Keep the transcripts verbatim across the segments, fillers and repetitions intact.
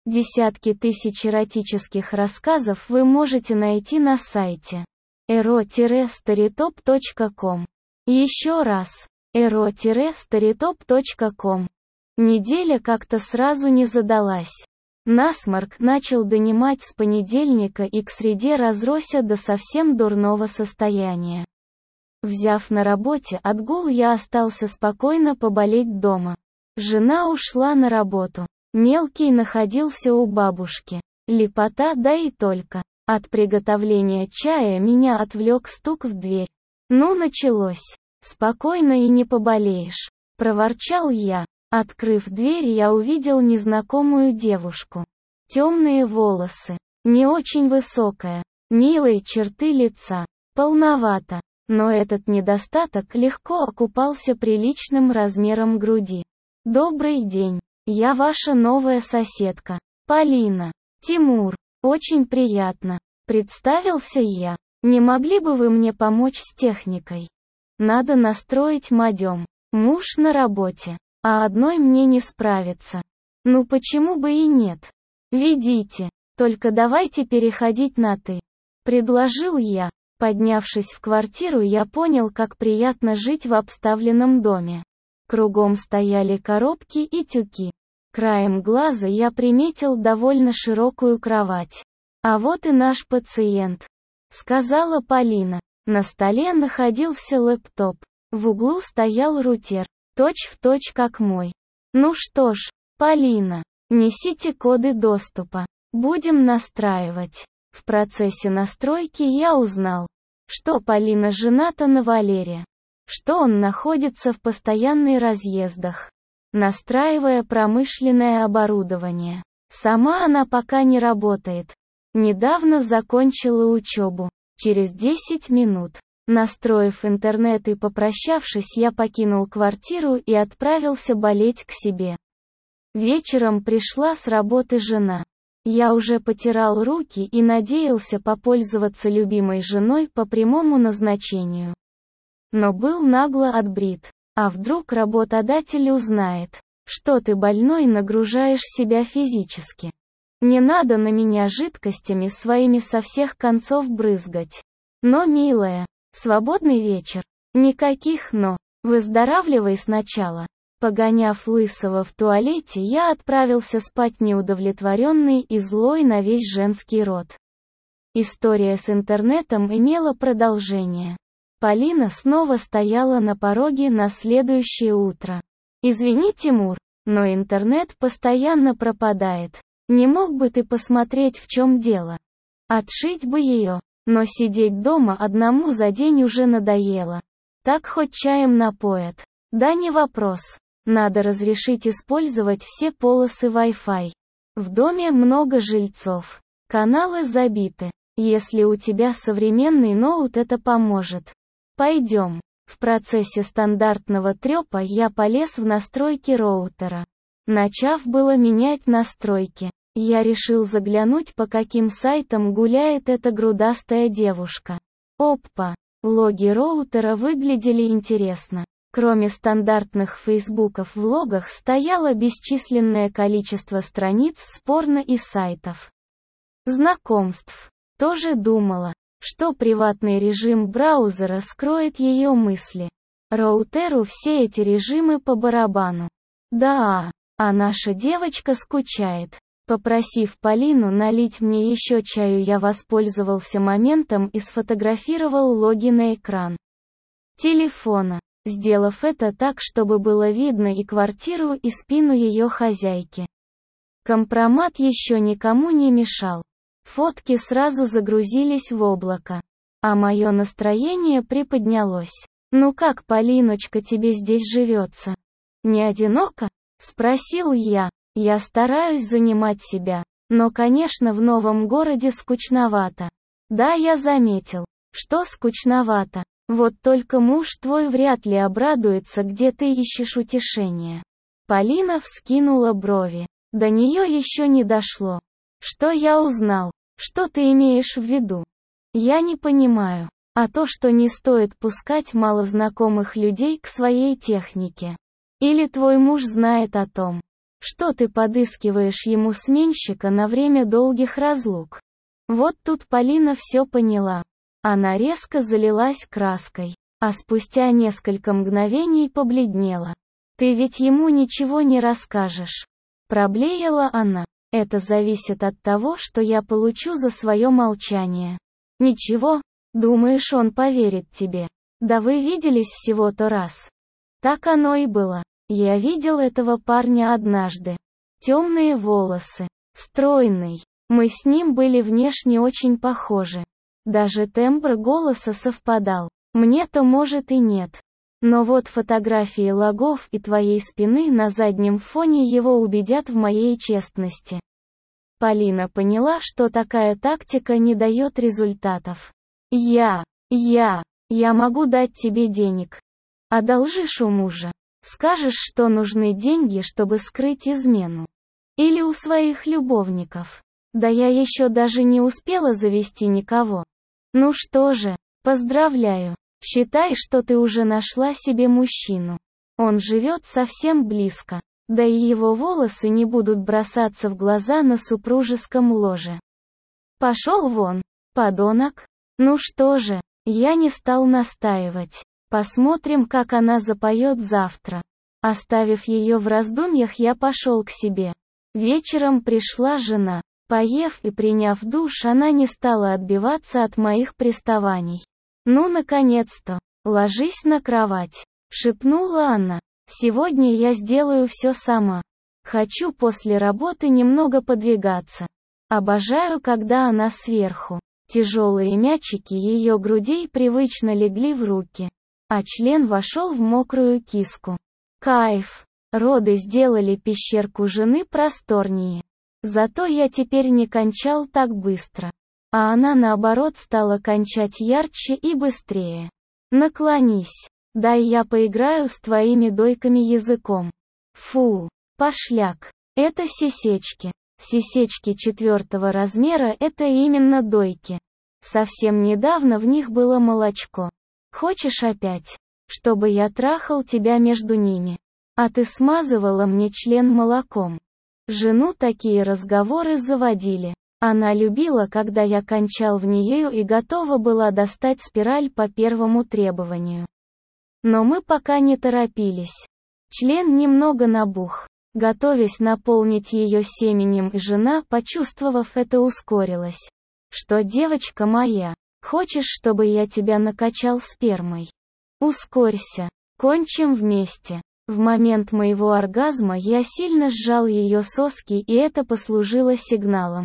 Десятки тысяч эротических рассказов вы можете найти на сайте эро старитоп точка ком. Еще раз, эро старитоп точка ком. Неделя как-то сразу не задалась. Насморк начал донимать с понедельника и к среде разросся до совсем дурного состояния. Взяв на работе отгул, я остался спокойно поболеть дома. Жена ушла на работу. Мелкий находился у бабушки. Лепота, да и только. От приготовления чая меня отвлек стук в дверь. «Ну, началось. Спокойно и не поболеешь», — проворчал я. Открыв дверь, я увидел незнакомую девушку. Темные волосы, не очень высокая, милые черты лица, полновато, но этот недостаток легко окупался приличным размером груди. «Добрый день, я ваша новая соседка, Полина». «Тимур, очень приятно», — представился я. «Не могли бы вы мне помочь с техникой? Надо настроить модем. Муж на работе, а одной мне не справиться». «Ну почему бы и нет? Ведите, только давайте переходить на «ты», — предложил я. Поднявшись в квартиру, я понял, как приятно жить в обставленном доме. Кругом стояли коробки и тюки. Краем глаза я приметил довольно широкую кровать. «А вот и наш пациент», — сказала Полина. На столе находился лэптоп. В углу стоял рутер, точь-в-точь как мой. «Ну что ж, Полина, несите коды доступа. Будем настраивать». В процессе настройки я узнал, что Полина жената на Валере, что он находится в постоянных разъездах, настраивая промышленное оборудование. Сама она пока не работает. Недавно закончила учебу. Через десять минут, настроив интернет и попрощавшись, я покинул квартиру и отправился болеть к себе. Вечером пришла с работы жена. Я уже потирал руки и надеялся попользоваться любимой женой по прямому назначению. Но был нагло отбрит. А вдруг работодатель узнает, что ты больной, нагружаешь себя физически. Не надо на меня жидкостями своими со всех концов брызгать. Но, милая, свободный вечер. Никаких «но». Выздоравливай сначала. Погоняв лысого в туалете, я отправился спать неудовлетворенный и злой на весь женский род. История с интернетом имела продолжение. Полина снова стояла на пороге на следующее утро. «Извини, Тимур, но интернет постоянно пропадает. Не мог бы ты посмотреть, в чем дело? Отшить бы ее, но сидеть дома одному за день уже надоело. Так хоть чаем напоят». «Да не вопрос. Надо разрешить использовать все полосы Wi-Fi. В доме много жильцов. Каналы забиты. Если у тебя современный ноут, это поможет. Пойдем». В процессе стандартного трёпа я полез в настройки роутера. Начав было менять настройки, я решил заглянуть, по каким сайтам гуляет эта грудастая девушка. Опа! Логи роутера выглядели интересно. Кроме стандартных фейсбуков в логах стояло бесчисленное количество страниц с порно и сайтов знакомств. Тоже думала, что приватный режим браузера скроет ее мысли. Роутеру все эти режимы по барабану. Да, а наша девочка скучает. Попросив Полину налить мне еще чаю, я воспользовался моментом и сфотографировал логи на экран телефона, сделав это так, чтобы было видно и квартиру, и спину ее хозяйки. Компромат еще никому не мешал. Фотки сразу загрузились в облако. А мое настроение приподнялось. «Ну как, Полиночка, тебе здесь живется? Не одиноко?» — спросил я. «Я стараюсь занимать себя, но, конечно, в новом городе скучновато». «Да, я заметил, что скучновато. Вот только муж твой вряд ли обрадуется, где ты ищешь утешения». Полина вскинула брови. До нее еще не дошло. «Что я узнал? Что ты имеешь в виду?» «Я не понимаю. А то, что не стоит пускать малознакомых людей к своей технике. Или твой муж знает о том, что ты подыскиваешь ему сменщика на время долгих разлук. Вот тут Полина все поняла. Она резко залилась краской, а спустя несколько мгновений побледнела. Ты ведь ему ничего не расскажешь. Проблеяла она. Это зависит от того, что я получу за свое молчание. Ничего, думаешь, он поверит тебе? Да вы виделись всего-то раз. Так оно и было. Я видел этого парня однажды. Темные волосы, стройный. Мы с ним были внешне очень похожи. Даже тембр голоса совпадал. Мне-то может и нет. Но вот фотографии логов и твоей спины на заднем фоне его убедят в моей честности. Полина поняла, что такая тактика не дает результатов. Я, я, я могу дать тебе денег. Одолжишь у мужа. Скажешь, что нужны деньги, чтобы скрыть измену. Или у своих любовников. Да я еще даже не успела завести никого. Ну что же, поздравляю. Считай, что ты уже нашла себе мужчину. Он живет совсем близко. Да и его волосы не будут бросаться в глаза на супружеском ложе. Пошел вон, подонок. Ну что же, я не стал настаивать. Посмотрим, как она запоет завтра. Оставив ее в раздумьях, я пошел к себе. Вечером пришла жена. Поев и приняв душ, она не стала отбиваться от моих приставаний. «Ну, наконец-то, ложись на кровать», — шепнула она. «Сегодня я сделаю все сама. Хочу после работы немного подвигаться. Обожаю, когда она сверху». Тяжелые мячики ее грудей привычно легли в руки, а член вошел в мокрую киску. Кайф! Роды сделали пещерку жены просторнее. Зато я теперь не кончал так быстро. А она, наоборот, стала кончать ярче и быстрее. Наклонись. Дай я поиграю с твоими дойками языком. Фу, пошляк. Это сисечки. Сисечки четвертого размера — это именно дойки. Совсем недавно в них было молочко. Хочешь опять? Чтобы я трахал тебя между ними. А ты смазывала мне член молоком. Жену такие разговоры заводили. Она любила, когда я кончал в нее и готова была достать спираль по первому требованию. Но мы пока не торопились. Член немного набух. Готовясь наполнить ее семенем, и жена, почувствовав это, ускорилась. Что, девочка моя, хочешь, чтобы я тебя накачал спермой? Ускорься. Кончим вместе. В момент моего оргазма я сильно сжал ее соски, и это послужило сигналом.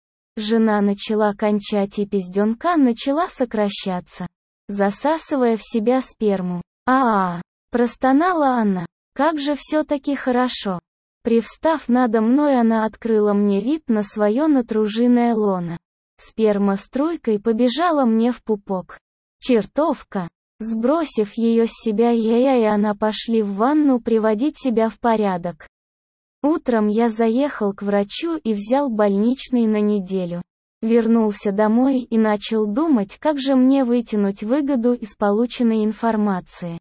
Жена начала кончать, и пизденка начала сокращаться, засасывая в себя сперму. «А-а-а!» – простонала она. «Как же все-таки хорошо!» Привстав надо мной, она открыла мне вид на свое натруженное лоно. Сперма струйкой побежала мне в пупок. Чертовка! Сбросив ее с себя, я и она пошли в ванну приводить себя в порядок. Утром я заехал к врачу и взял больничный на неделю. Вернулся домой и начал думать, как же мне вытянуть выгоду из полученной информации.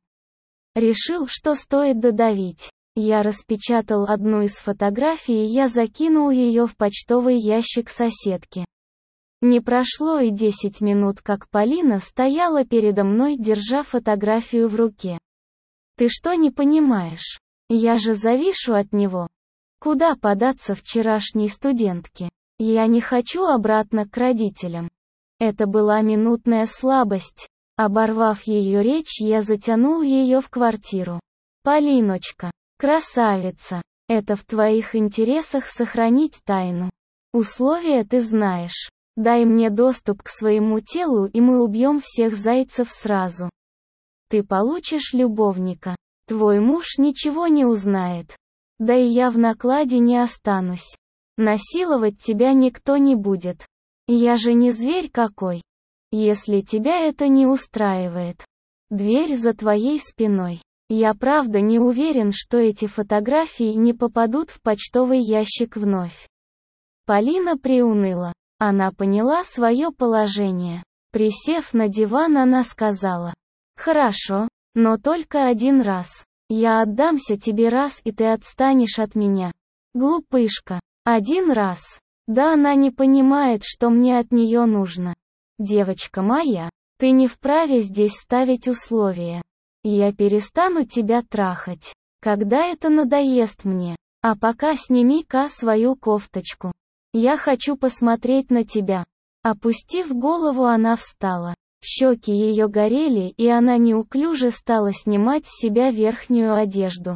Решил, что стоит додавить. Я распечатал одну из фотографий, и я закинул ее в почтовый ящик соседки. Не прошло и десять минут, как Полина стояла передо мной, держа фотографию в руке. «Ты что не понимаешь? Я же завишу от него. Куда податься вчерашней студентке? Я не хочу обратно к родителям». Это была минутная слабость. Оборвав ее речь, я затянул ее в квартиру. «Полиночка, красавица, это в твоих интересах сохранить тайну. Условия ты знаешь. Дай мне доступ к своему телу, и мы убьем всех зайцев сразу. Ты получишь любовника. Твой муж ничего не узнает. Да и я в накладе не останусь. Насиловать тебя никто не будет. Я же не зверь какой. Если тебя это не устраивает. Дверь за твоей спиной. Я правда не уверен, что эти фотографии не попадут в почтовый ящик вновь». Полина приуныла. Она поняла свое положение. Присев на диван, она сказала: «Хорошо, но только один раз. Я отдамся тебе раз, и ты отстанешь от меня. Глупышка. Один раз. Да она не понимает, что мне от нее нужно. Девочка моя, ты не вправе здесь ставить условия. Я перестану тебя трахать, когда это надоест мне. А пока сними-ка свою кофточку. Я хочу посмотреть на тебя. Опустив голову, она встала. Щеки ее горели, и она неуклюже стала снимать с себя верхнюю одежду.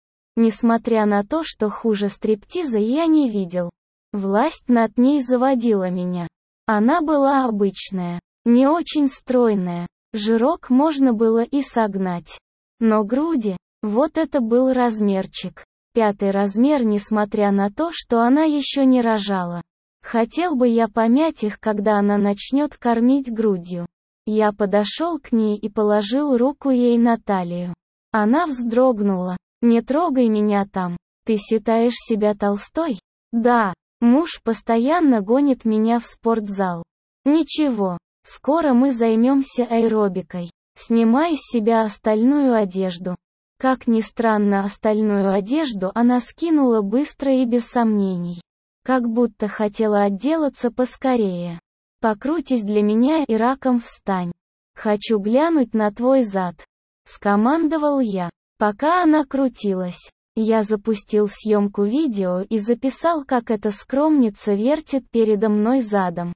Несмотря на то, что хуже стриптиза я не видел, власть над ней заводила меня. Она была обычная, не очень стройная, жирок можно было и согнать. Но груди, вот это был размерчик. Пятый размер, несмотря на то, что она еще не рожала. Хотел бы я помять их, когда она начнет кормить грудью. Я подошел к ней и положил руку ей на талию. Она вздрогнула. «Не трогай меня там. Ты считаешь себя толстой?» «Да. Муж постоянно гонит меня в спортзал». «Ничего. Скоро мы займемся аэробикой. Снимай с себя остальную одежду». Как ни странно, остальную одежду она скинула быстро и без сомнений. Как будто хотела отделаться поскорее. «Покрутись для меня и раком встань. Хочу глянуть на твой зад», — скомандовал я. Пока она крутилась, я запустил съемку видео и записал, как эта скромница вертит передо мной задом.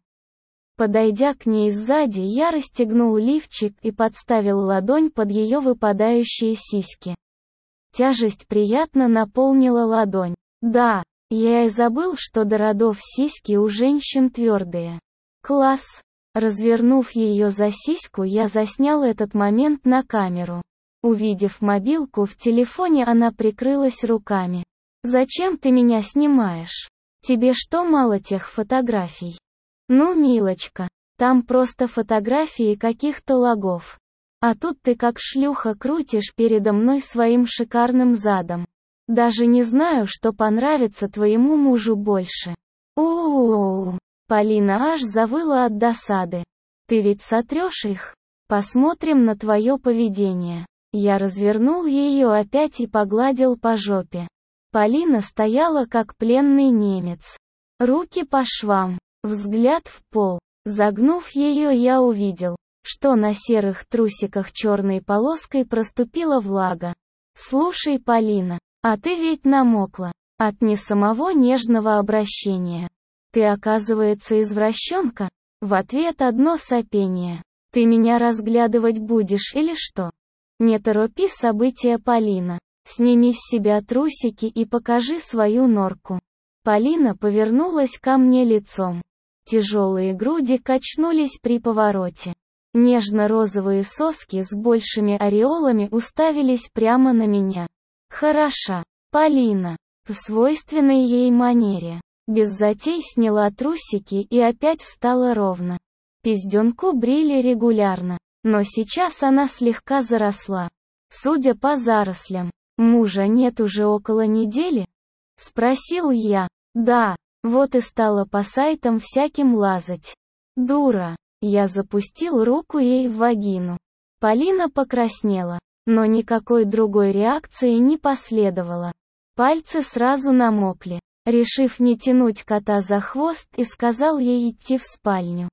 Подойдя к ней сзади, я расстегнул лифчик и подставил ладонь под ее выпадающие сиськи. Тяжесть приятно наполнила ладонь. Да, я и забыл, что до родов сиськи у женщин твердые. Класс. Развернув ее за сиську, я заснял этот момент на камеру. Увидев мобилку в телефоне, она прикрылась руками. «Зачем ты меня снимаешь? Тебе что, мало тех фотографий?» «Ну, милочка, там просто фотографии каких-то логов. А тут ты как шлюха крутишь передо мной своим шикарным задом. Даже не знаю, что понравится твоему мужу больше». «У-у-у-у». Полина аж завыла от досады. «Ты ведь сотрешь их? Посмотрим на твое поведение». Я развернул ее опять и погладил по жопе. Полина стояла как пленный немец. Руки по швам, взгляд в пол. Загнув ее, я увидел, что на серых трусиках черной полоской проступила влага. «Слушай, Полина, а ты ведь намокла. От не самого нежного обращения. Ты, оказывается, извращенка?» В ответ одно сопение. «Ты меня разглядывать будешь или что?» «Не торопи события, Полина. Сними с себя трусики и покажи свою норку». Полина повернулась ко мне лицом. Тяжелые груди качнулись при повороте. Нежно-розовые соски с большими ореолами уставились прямо на меня. «Хороша, Полина», в свойственной ей манере. Без затей сняла трусики и опять встала ровно. Пизденку брили регулярно. Но сейчас она слегка заросла. Судя по зарослям, мужа нет уже около недели? Спросил я. Да, вот и стала по сайтам всяким лазать. Дура. Я запустил руку ей в вагину. Полина покраснела, но никакой другой реакции не последовало. Пальцы сразу намокли. Решив не тянуть кота за хвост, и сказал ей идти в спальню.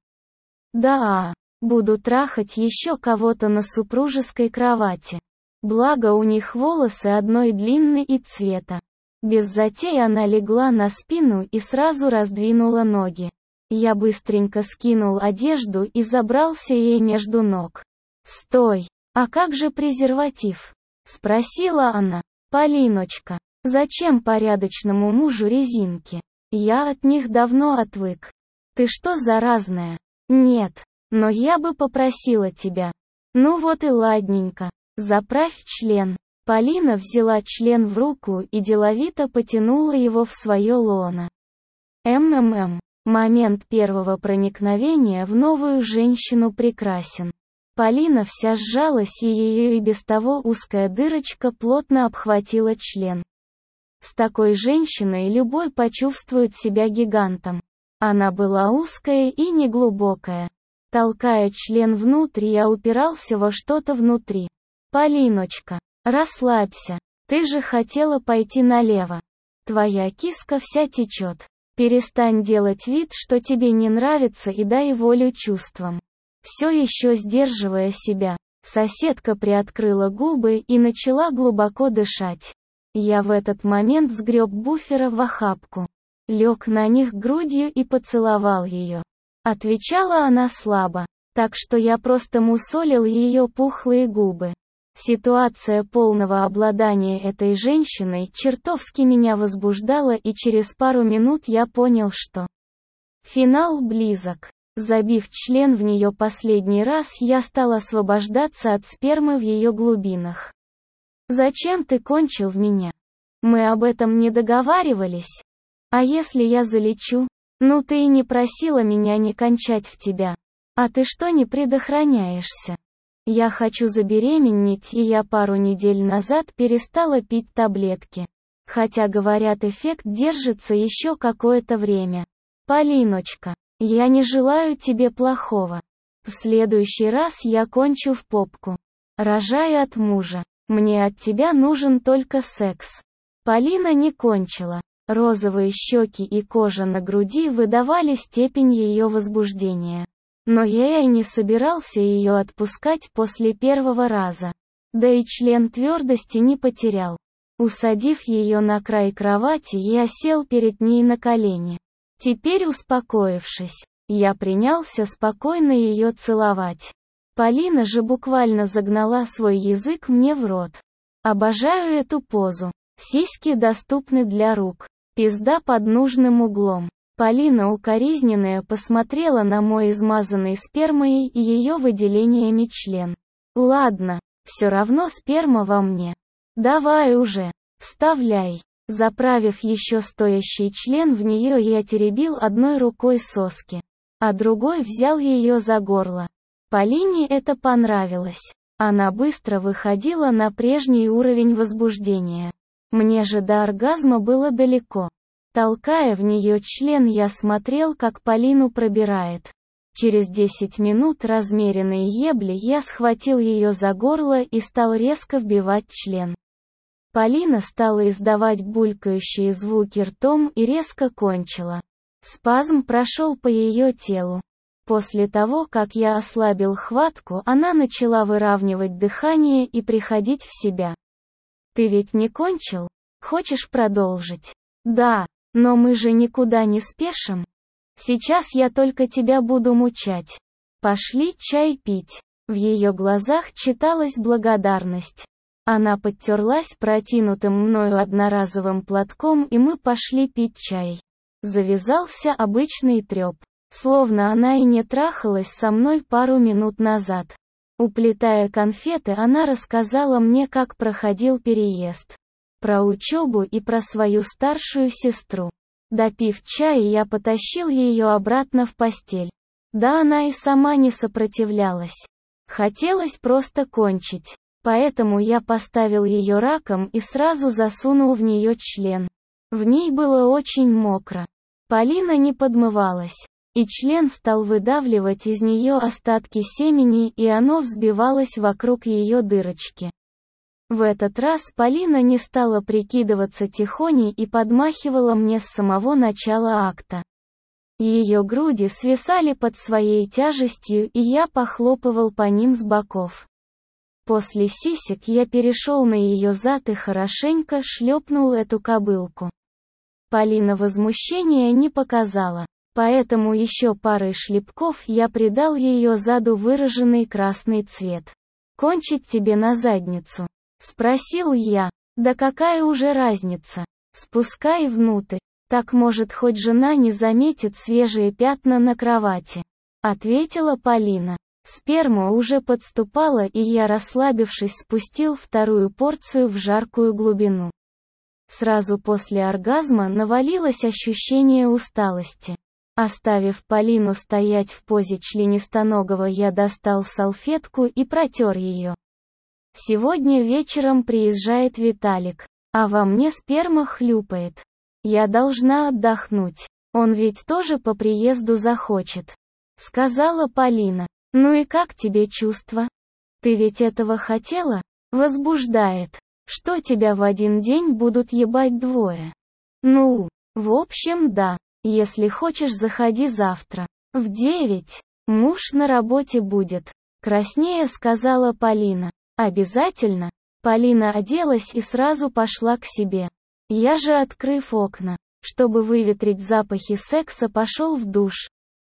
Да, буду трахать еще кого-то на супружеской кровати. Благо у них волосы одной длины и цвета. Без затей она легла на спину и сразу раздвинула ноги. Я быстренько скинул одежду и забрался ей между ног. «Стой! А как же презерватив?» — спросила она. «Полиночка, зачем порядочному мужу резинки? Я от них давно отвык. Ты что, заразная?» «Нет. Но я бы попросила тебя». «Ну вот и ладненько. Заправь член». Полина взяла член в руку и деловито потянула его в свое лоно. МММ. Момент первого проникновения в новую женщину прекрасен. Полина вся сжалась, и ее и без того узкая дырочка плотно обхватила член. С такой женщиной любой почувствует себя гигантом. Она была узкая и неглубокая. Толкая член внутрь, я упирался во что-то внутри. «Полиночка, расслабься. Ты же хотела пойти налево». Твоя киска вся течет. Перестань делать вид, что тебе не нравится, и дай волю чувствам. Все еще сдерживая себя, соседка приоткрыла губы и начала глубоко дышать. Я в этот момент сгреб буфера в охапку, лег на них грудью и поцеловал ее. Отвечала она слабо, так что я просто мусолил ее пухлые губы. Ситуация полного обладания этой женщиной чертовски меня возбуждала, и через пару минут я понял, что финал близок. Забив член в нее последний раз, я стал освобождаться от спермы в ее глубинах. «Зачем ты кончил в меня? Мы об этом не договаривались? А если я залечу? Ну ты и не просила меня не кончать в тебя. А ты что не предохраняешься? Я хочу забеременеть, и я пару недель назад перестала пить таблетки. Хотя, говорят, эффект держится еще какое-то время. Полиночка, я не желаю тебе плохого. В следующий раз я кончу в попку. Рожаю от мужа. Мне от тебя нужен только секс». Полина не кончила. Розовые щеки и кожа на груди выдавали степень ее возбуждения. Но я и не собирался ее отпускать после первого раза. Да и член твердости не потерял. Усадив ее на край кровати, я сел перед ней на колени. Теперь, успокоившись, я принялся спокойно ее целовать. Полина же буквально загнала свой язык мне в рот. Обожаю эту позу. Сиськи доступны для рук. Пизда под нужным углом. Полина укоризненная посмотрела на мой измазанный спермой и ее выделениями член. «Ладно, все равно сперма во мне. Давай уже, вставляй». Заправив еще стоящий член в нее, я теребил одной рукой соски, а другой взял ее за горло. Полине это понравилось. Она быстро выходила на прежний уровень возбуждения. Мне же до оргазма было далеко. Толкая в нее член, я смотрел, как Полину пробирает. Через десять минут размеренной ебли я схватил ее за горло и стал резко вбивать член. Полина стала издавать булькающие звуки ртом и резко кончила. Спазм прошел по ее телу. После того, как я ослабил хватку, она начала выравнивать дыхание и приходить в себя. «Ты ведь не кончил? Хочешь продолжить?» «Да, но мы же никуда не спешим. Сейчас я только тебя буду мучать. Пошли чай пить». В ее глазах читалась благодарность. Она подтерлась протянутым мною одноразовым платком, и мы пошли пить чай. Завязался обычный треп. Словно она и не трахалась со мной пару минут назад. Уплетая конфеты, она рассказала мне, как проходил переезд. Про учебу и про свою старшую сестру. Допив чай, я потащил ее обратно в постель. Да она и сама не сопротивлялась. Хотелось просто кончить. Поэтому я поставил ее раком и сразу засунул в нее член. В ней было очень мокро. Полина не подмывалась. И член стал выдавливать из нее остатки семени, и оно взбивалось вокруг ее дырочки. В этот раз Полина не стала прикидываться тихоней и подмахивала мне с самого начала акта. Ее груди свисали под своей тяжестью, и я похлопывал по ним с боков. После сисек я перешел на ее зад и хорошенько шлепнул эту кобылку. Полина возмущения не показала. Поэтому еще парой шлепков я придал ее заду выраженный красный цвет. «Кончить тебе на задницу?» — спросил я. «Да какая уже разница? Спускай внутрь. Так, может, хоть жена не заметит свежие пятна на кровати», — ответила Полина. Сперма уже подступала, и я, расслабившись, спустил вторую порцию в жаркую глубину. Сразу после оргазма навалилось ощущение усталости. Оставив Полину стоять в позе членистоногого, я достал салфетку и протер ее. Сегодня вечером приезжает Виталик, а во мне сперма хлюпает. Я должна отдохнуть. Он ведь тоже по приезду захочет. Сказала Полина. Ну и как тебе чувства? Ты ведь этого хотела? Возбуждает. Что тебя в один день будут ебать двое? Ну, в общем, да. Если хочешь, заходи завтра. В девять. Муж на работе будет. Краснея сказала Полина. Обязательно. Полина оделась и сразу пошла к себе. Я же, открыв окна, чтобы выветрить запахи секса, пошел в душ.